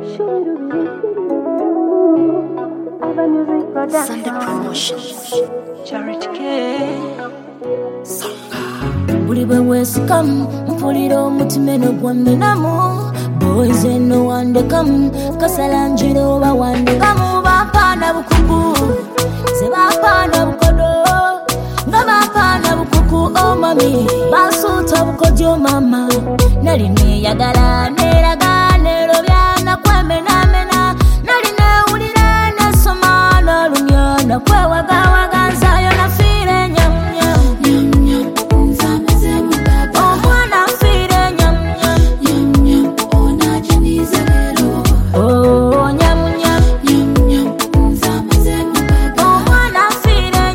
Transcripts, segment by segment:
Sunday Promotions. Charity K. Buli bwe weesikamu mpulira omutima gwamenamu. Boys eno wandekamu kasala njiro oba wandekamu. Bapaana bukuku ze bapaana bukodo nga bapaana bukuku oh mami basuuta bukodyo mama nali neeyagala neeraga nerobya nakwemenamena nali neewulira nesoma nalumya nakwewagawaga nzayo nafiire nyamnya omwana nfiire nyamnya oh nyamnya omwana nfiire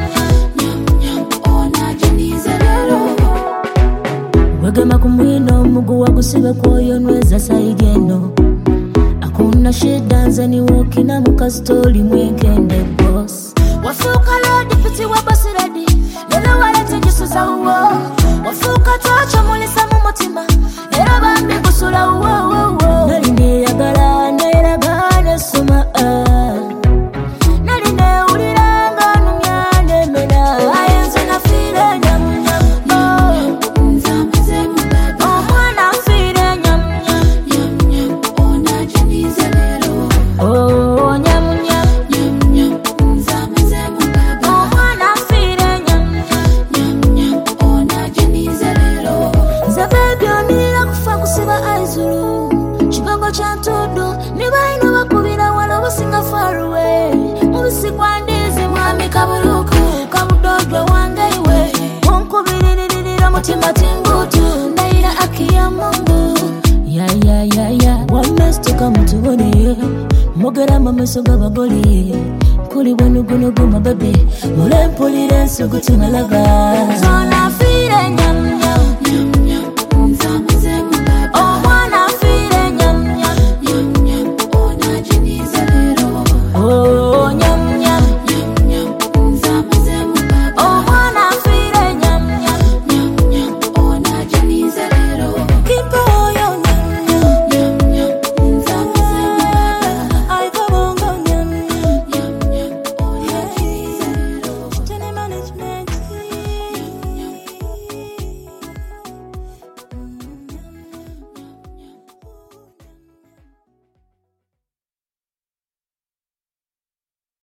nyamnya wegema kumwino omuguwa gusibe kwoyo nweza saigeno akuna shida nzeni wokina mukasitoli mwekende boss wafuka lodi piti wa boss ready lelo walete jisuza uwo wafuka tocho mulisa mu mutima era bambi kusula uwo nali neyagala neeraga nesoma nali neewulira nga numya nemena ayenze nafiire nyamnya omwana nfiire nyamnya oh nyamnya omwana nfiire nyamnya nze bebi onirira kufa kusiba aizulu kigongo kya ntodo nibaina bakubira wala obusinga faruwe mubisi gwa ndizi mwami kabuluku kabudodo wange iwe onkubiririra mutima tingutu ndaira akiya mungu ya wamestuka mutubone mogera mameso g'abagole kuli bwenugunugu mabebe mulempulira ensugu timalaga zona fiire nyama